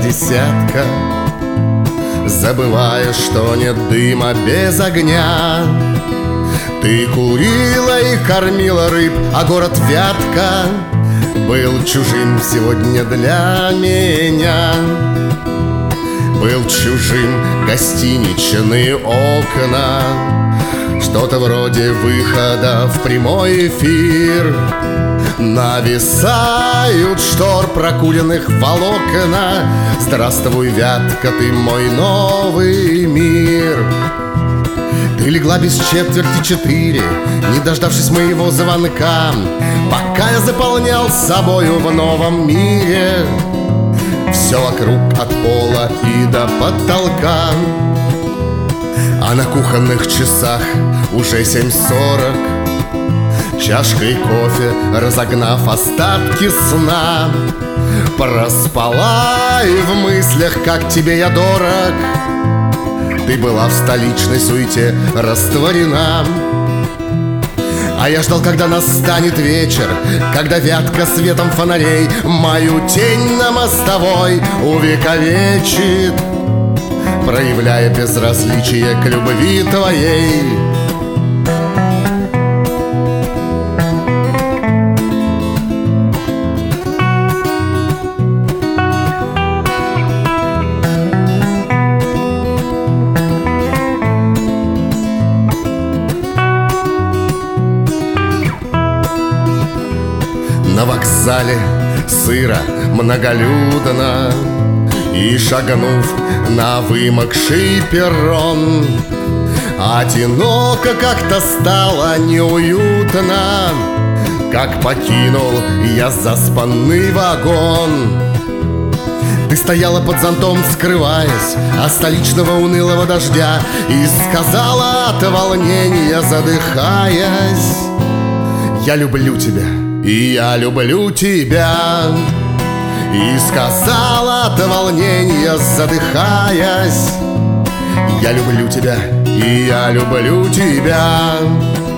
десятка, забывая, что нет дыма без огня. Ты курила и кормила рыб, а город Вятка был чужим сегодня для меня. Был чужим гостиничные окна, что-то вроде выхода в прямой эфир. Нависают штор прокуренных волокна. Здравствуй, Вятка, ты мой новый мир. Ты легла без четверти 4, не дождавшись моего звонка, пока я заполнял собою в новом мире все вокруг от пола и до потолка. А на кухонных часах уже 7:40, чашкой кофе разогнав остатки сна, проспала и в мыслях, как тебе я дорог. Ты была в столичной суете растворена. А я ждал, когда настанет вечер, когда Вятка светом фонарей мою тень на мостовой увековечит, проявляя безразличие к любви твоей. На вокзале сыро, многолюдно, и, шагнув на вымокший перрон, одиноко как-то стало неуютно, как покинул я заспанный вагон. Ты стояла под зонтом, скрываясь от столичного унылого дождя, и сказала от волнения, задыхаясь: я люблю тебя, и я люблю тебя. И сказала от волнения, задыхаясь: я люблю тебя, и я люблю тебя.